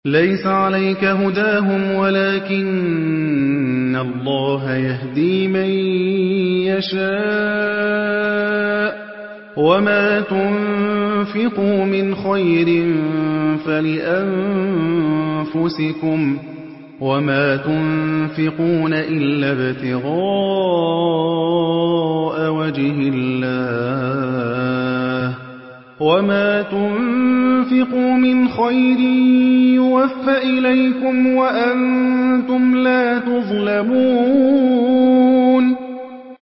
لَيْسَ عَلَيْكَ هُدَاهُمْ وَلَٰكِنَّ اللَّهَ يَهْدِي مَن يَشَاءُ ۗ وَمَا تُنفِقُوا مِنْ خَيْرٍ فَلِأَنفُسِكُمْ ۚ وَمَا تُنفِقُونَ إِلَّا ابْتِغَاءَ وَجْهِ اللَّهِ ۚ وَمَا تُنفِقُوا مِنْ خَيْرٍ يُوَفَّ إِلَيْكُمْ وَأَنتُمْ لَا تُظْلَمُونَ